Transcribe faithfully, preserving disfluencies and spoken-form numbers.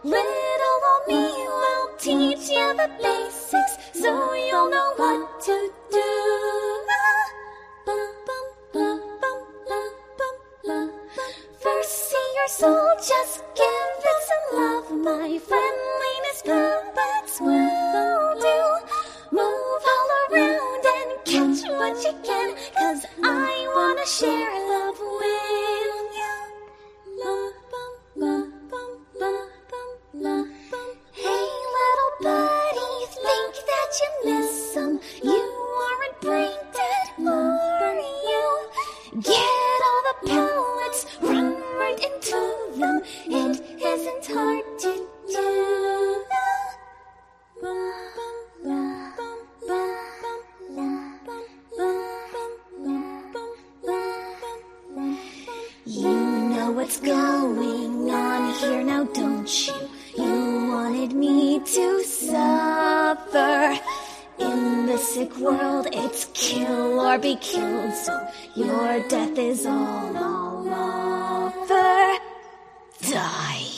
Little old me will teach you the basics, so you'll know what to do. First, see your soul, just give it some love. My friendliness puppets will do. Move all around and catch what you can, 'cause I wanna share love with you. Hey little buddy, think that you miss some. You aren't brain dead, are you? Get all the pellets, run right into them. It isn't hard to do. You know what's going on here now, don't you? You wanted me to suffer. In the sick world, it's kill or be killed, so your death is all I'll offer. Die.